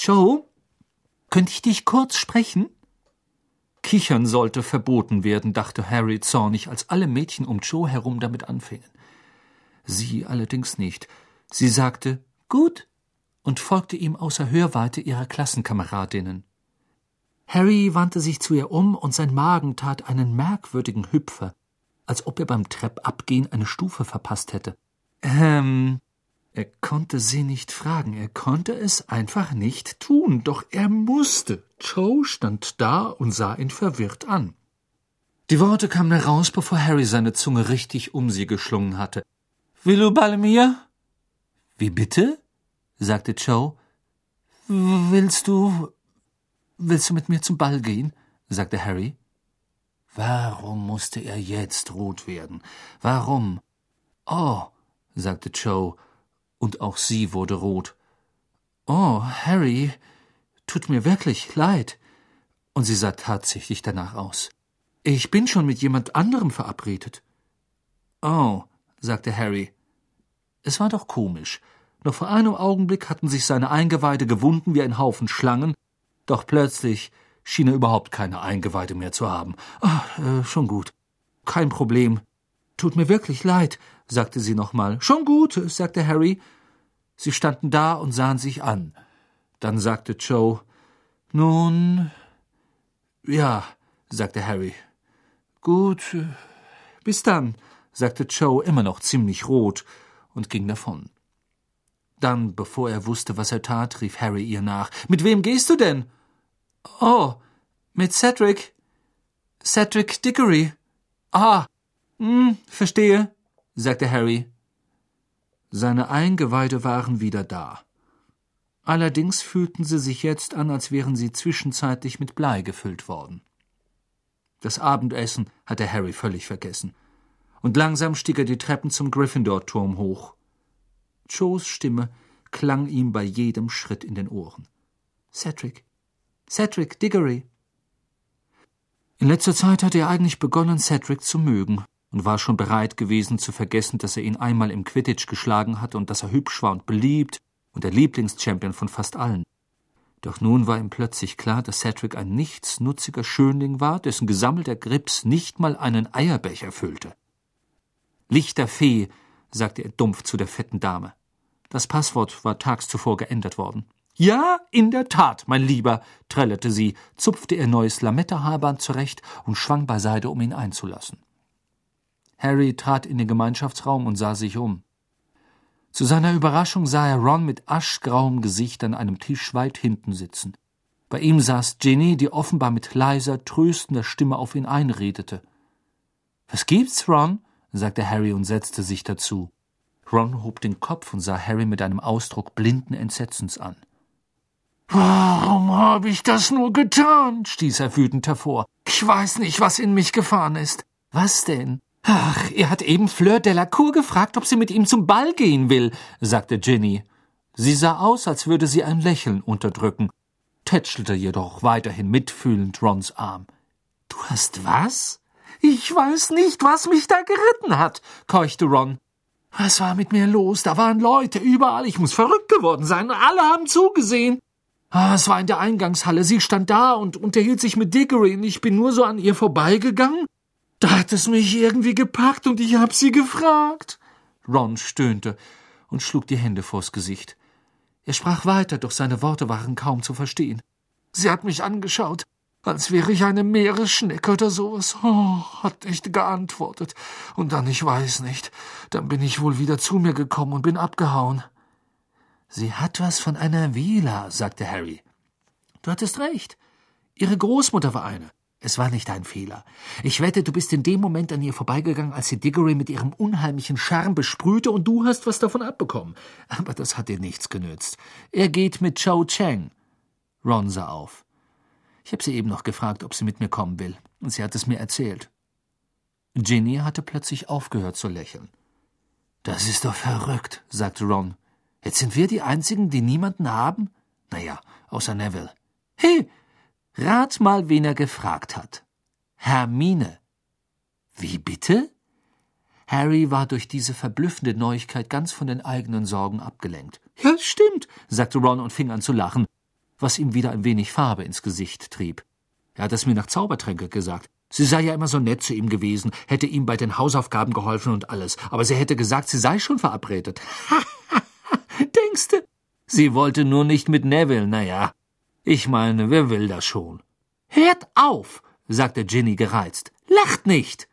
Joe, könnte ich dich kurz sprechen? Kichern sollte verboten werden, dachte Harry zornig, als alle Mädchen um Joe herum damit anfingen. Sie allerdings nicht. Sie sagte »Gut« und folgte ihm außer Hörweite ihrer Klassenkameradinnen. Harry wandte sich zu ihr um und sein Magen tat einen merkwürdigen Hüpfer, als ob er beim Treppabgehen eine Stufe verpasst hätte. Er konnte sie nicht fragen, er konnte es einfach nicht tun, doch er musste. Joe stand da und sah ihn verwirrt an. Die Worte kamen heraus, bevor Harry seine Zunge richtig um sie geschlungen hatte. »Will du bei mir?« »Wie bitte?« sagte Joe. Willst du mit mir zum Ball gehen?« sagte Harry. Warum musste er jetzt rot werden? Warum? »Oh«, sagte Joe, und auch sie wurde rot. »Oh, Harry, tut mir wirklich leid.« Und sie sah tatsächlich danach aus. »Ich bin schon mit jemand anderem verabredet.« »Oh«, sagte Harry. Es war doch komisch. Noch vor einem Augenblick hatten sich seine Eingeweide gewunden wie ein Haufen Schlangen, doch plötzlich schien er überhaupt keine Eingeweide mehr zu haben. Schon gut. Kein Problem. Tut mir wirklich leid, sagte sie nochmal. Schon gut, sagte Harry. Sie standen da und sahen sich an. Dann sagte Joe, nun, ja, sagte Harry. Gut, bis dann, sagte Joe, immer noch ziemlich rot, und ging davon. Dann, bevor er wusste, was er tat, rief Harry ihr nach. »Mit wem gehst du denn?« »Oh, mit Cedric. Cedric Diggory.« »Ah, verstehe«, sagte Harry. Seine Eingeweide waren wieder da. Allerdings fühlten sie sich jetzt an, als wären sie zwischenzeitlich mit Blei gefüllt worden. Das Abendessen hatte Harry völlig vergessen. Und langsam stieg er die Treppen zum Gryffindor-Turm hoch. Joes Stimme klang ihm bei jedem Schritt in den Ohren. »Cedric. Cedric Diggory.« In letzter Zeit hatte er eigentlich begonnen, Cedric zu mögen und war schon bereit gewesen zu vergessen, dass er ihn einmal im Quidditch geschlagen hatte und dass er hübsch war und beliebt und der Lieblingschampion von fast allen. Doch nun war ihm plötzlich klar, dass Cedric ein nichtsnutziger Schönling war, dessen gesammelter Grips nicht mal einen Eierbecher füllte. »Lichterfee«, sagte er dumpf zu der fetten Dame. Das Passwort war tags zuvor geändert worden. »Ja, in der Tat, mein Lieber«, trällerte sie, zupfte ihr neues Lametta-Haarband zurecht und schwang beiseite, um ihn einzulassen. Harry trat in den Gemeinschaftsraum und sah sich um. Zu seiner Überraschung sah er Ron mit aschgrauem Gesicht an einem Tisch weit hinten sitzen. Bei ihm saß Ginny, die offenbar mit leiser, tröstender Stimme auf ihn einredete. »Was gibt's, Ron?« sagte Harry und setzte sich dazu. Ron hob den Kopf und sah Harry mit einem Ausdruck blinden Entsetzens an. »Warum habe ich das nur getan?« stieß er wütend hervor. »Ich weiß nicht, was in mich gefahren ist.« »Was denn?« »Ach, er hat eben Fleur Delacour gefragt, ob sie mit ihm zum Ball gehen will«, sagte Ginny. Sie sah aus, als würde sie ein Lächeln unterdrücken, tätschelte jedoch weiterhin mitfühlend Rons Arm. »Du hast was?« »Ich weiß nicht, was mich da geritten hat«, keuchte Ron. »Was war mit mir los? Da waren Leute überall. Ich muss verrückt geworden sein. Alle haben zugesehen.« »Es war in der Eingangshalle. Sie stand da und unterhielt sich mit Diggory und ich bin nur so an ihr vorbeigegangen. Da hat es mich irgendwie gepackt und ich hab sie gefragt.« Ron stöhnte und schlug die Hände vors Gesicht. Er sprach weiter, doch seine Worte waren kaum zu verstehen. »Sie hat mich angeschaut, als wäre ich eine Meeresschnecke oder sowas. Hat nicht geantwortet. Und dann, ich weiß nicht, dann bin ich wohl wieder zu mir gekommen und bin abgehauen.« »Sie hat was von einer Vila«, sagte Harry. »Du hattest recht. Ihre Großmutter war eine. Es war nicht dein Fehler. Ich wette, du bist in dem Moment an ihr vorbeigegangen, als sie Diggory mit ihrem unheimlichen Charme besprühte und du hast was davon abbekommen. Aber das hat dir nichts genützt. Er geht mit Cho Chang.« Ron sah auf. »Ich habe sie eben noch gefragt, ob sie mit mir kommen will, und sie hat es mir erzählt.« Ginny hatte plötzlich aufgehört zu lächeln. »Das ist doch verrückt«, sagte Ron. »Jetzt sind wir die Einzigen, die niemanden haben? Naja, außer Neville. Hey, rat mal, wen er gefragt hat. Hermine.« »Wie bitte?« Harry war durch diese verblüffende Neuigkeit ganz von den eigenen Sorgen abgelenkt. »Ja, stimmt«, sagte Ron und fing an zu lachen. was ihm wieder ein wenig Farbe ins Gesicht trieb. Er hat es mir nach Zaubertränke gesagt. Sie sei ja immer so nett zu ihm gewesen, hätte ihm bei den Hausaufgaben geholfen und alles. Aber sie hätte gesagt, sie sei schon verabredet. Denkste? Sie wollte nur nicht mit Neville, naja. Ich meine, wer will das schon? Hört auf, sagte Ginny gereizt. Lacht nicht!